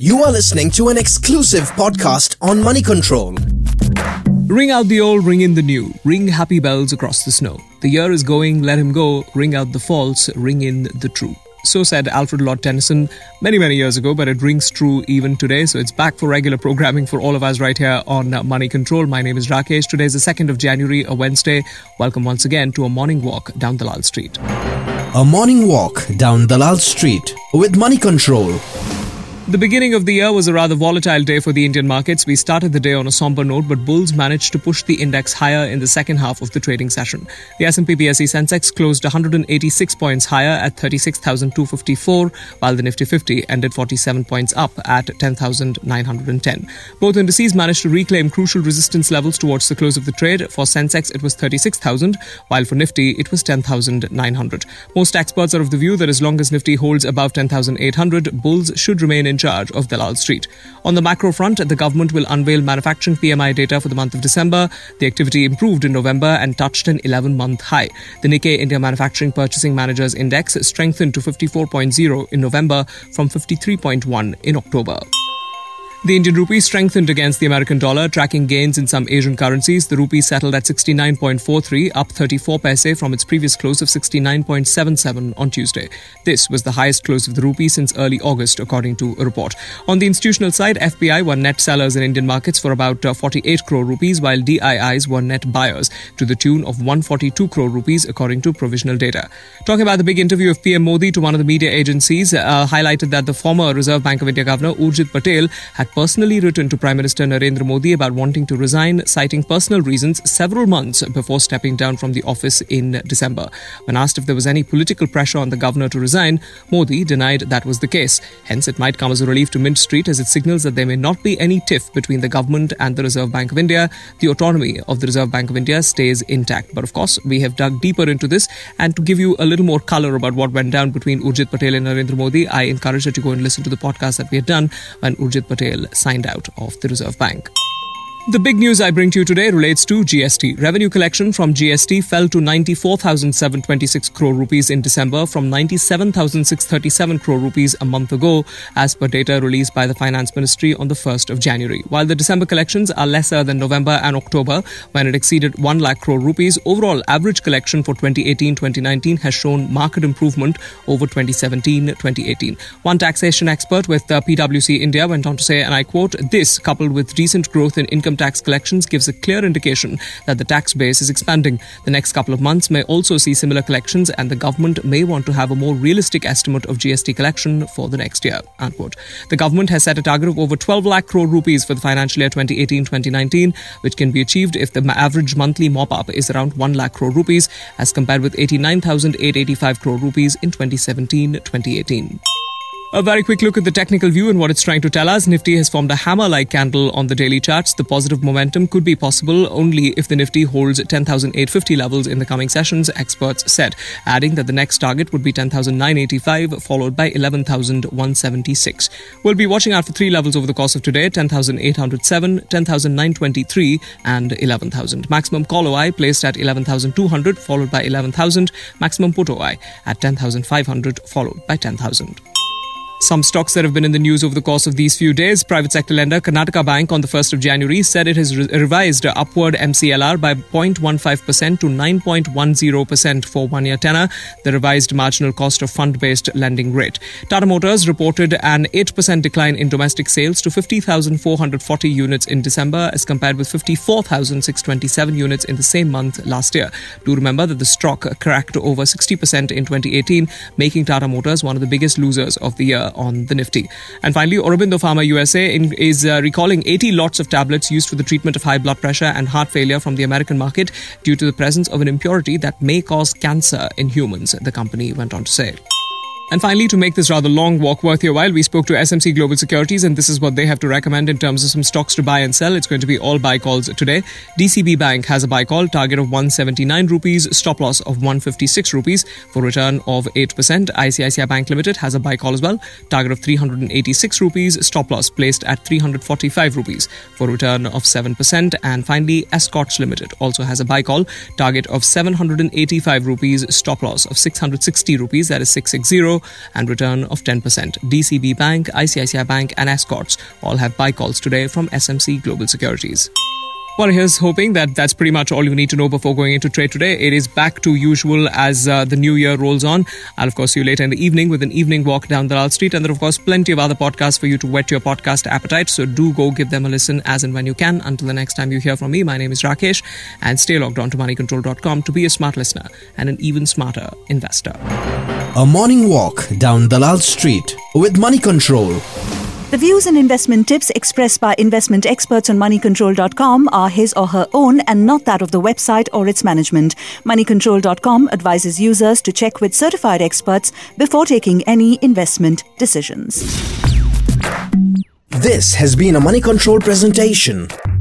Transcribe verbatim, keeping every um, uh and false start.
You are listening to an exclusive podcast on Money Control. Ring out the old, ring in the new. Ring happy bells across the snow. The year is going, let him go. Ring out the false, ring in the true. So said Alfred Lord Tennyson many, many years ago, but it rings true even today. So it's back for regular programming for all of us right here on Money Control. My name is Rakesh. Today is the second of January, a Wednesday. Welcome once again to a morning walk down Dalal Street. A morning walk down Dalal Street with Money Control. The beginning of the year was a rather volatile day for the Indian markets. We started the day on a somber note, but bulls managed to push the index higher in the second half of the trading session. The S and P B S E Sensex closed one hundred eighty-six points higher at thirty-six thousand two hundred fifty-four, while the Nifty fifty ended forty-seven points up at ten thousand nine hundred ten. Both indices managed to reclaim crucial resistance levels towards the close of the trade. For Sensex, it was thirty-six thousand, while for Nifty, it was ten thousand nine hundred. Most experts are of the view that as long as Nifty holds above ten thousand eight hundred, bulls should remain in charge of Dalal Street. On the macro front, the government will unveil manufacturing P M I data for the month of December. The activity improved in November and touched an eleven-month high. The Nikkei India Manufacturing Purchasing Managers Index strengthened to fifty-four point zero in November from fifty-three point one in October. The Indian rupee strengthened against the American dollar, tracking gains in some Asian currencies. The rupee settled at sixty-nine point four three, up thirty-four paise from its previous close of sixty-nine point seven seven on Tuesday. This was the highest close of the rupee since early August, according to a report. On the institutional side, F P I were net sellers in Indian markets for about uh, forty-eight crore rupees, while D I Is were net buyers to the tune of one hundred forty-two crore rupees, according to provisional data. Talking about the big interview of P M Modi to one of the media agencies, uh, highlighted that the former Reserve Bank of India Governor Urjit Patel had personally written to Prime Minister Narendra Modi about wanting to resign, citing personal reasons several months before stepping down from the office in December. When asked if there was any political pressure on the governor to resign, Modi denied that was the case. Hence, it might come as a relief to Mint Street as it signals that there may not be any tiff between the government and the Reserve Bank of India. The autonomy of the Reserve Bank of India stays intact. But of course, we have dug deeper into this, and to give you a little more colour about what went down between Urjit Patel and Narendra Modi, I encourage you to go and listen to the podcast that we had done when Urjit Patel signed out of the Reserve Bank. The big news I bring to you today relates to G S T. Revenue collection from G S T fell to ninety-four thousand seven hundred twenty-six crore rupees in December from ninety-seven thousand six hundred thirty-seven crore rupees a month ago, as per data released by the Finance Ministry on the first of January. While the December collections are lesser than November and October, when it exceeded one lakh crore rupees, overall average collection for twenty eighteen twenty nineteen has shown marked improvement over twenty seventeen twenty eighteen. One taxation expert with uh, P W C India went on to say, and I quote, "This, coupled with recent growth in income tax collections, gives a clear indication that the tax base is expanding. The next couple of months may also see similar collections, and the government may want to have a more realistic estimate of G S T collection for the next year." Unquote. The government has set a target of over twelve lakh crore rupees for the financial year twenty eighteen twenty nineteen, which can be achieved if the average monthly mop-up is around one lakh crore rupees, as compared with eighty-nine thousand eight hundred eighty-five crore rupees in twenty seventeen twenty eighteen. A very quick look at the technical view and what it's trying to tell us. Nifty has formed a hammer-like candle on the daily charts. The positive momentum could be possible only if the Nifty holds ten thousand eight hundred fifty levels in the coming sessions, experts said, adding that the next target would be ten thousand nine hundred eighty-five, followed by eleven thousand one hundred seventy-six. We'll be watching out for three levels over the course of today: ten thousand eight hundred seven, ten thousand nine hundred twenty-three and eleven thousand. Maximum call O I placed at eleven thousand two hundred, followed by eleven thousand. Maximum put O I at ten thousand five hundred, followed by ten thousand. Some stocks that have been in the news over the course of these few days. Private sector lender Karnataka Bank on the first of January said it has re- revised upward M C L R by zero point one five percent to nine point one zero percent for one-year tenor, the revised marginal cost of fund-based lending rate. Tata Motors reported an eight percent decline in domestic sales to fifty thousand four hundred forty units in December, as compared with fifty-four thousand six hundred twenty-seven units in the same month last year. Do remember that the stock cracked over sixty percent in twenty eighteen, making Tata Motors one of the biggest losers of the year on the Nifty. And finally, Aurobindo Pharma U S A in, is uh, recalling eighty lots of tablets used for the treatment of high blood pressure and heart failure from the American market due to the presence of an impurity that may cause cancer in humans, the company went on to say. And finally, to make this rather long walk worth your while, we spoke to S M C Global Securities, and this is what they have to recommend in terms of some stocks to buy and sell. It's going to be all buy calls today. D C B Bank has a buy call, target of one hundred seventy-nine rupees, stop loss of one hundred fifty-six rupees for return of eight percent. I C I C I Bank Limited has a buy call as well, target of three hundred eighty-six rupees, stop loss placed at three hundred forty-five rupees for return of seven percent. And finally, Escorts Limited also has a buy call, target of seven hundred eighty-five rupees, stop loss of six hundred sixty rupees, that is six sixty. and return of ten percent. D C B Bank, I C I C I Bank and Escorts all have buy calls today from S M C Global Securities. Well, here's hoping that that's pretty much all you need to know before going into trade today. It is back to usual as uh, the new year rolls on. I'll, of course, see you later in the evening with an evening walk down Dalal Street. And there are, of course, plenty of other podcasts for you to whet your podcast appetite. So do go give them a listen as and when you can. Until the next time you hear from me, my name is Rakesh. And stay logged on to money control dot com to be a smart listener and an even smarter investor. A morning walk down Dalal Street with Money Control. The views and investment tips expressed by investment experts on money control dot com are his or her own and not that of the website or its management. money control dot com advises users to check with certified experts before taking any investment decisions. This has been a Money Control presentation.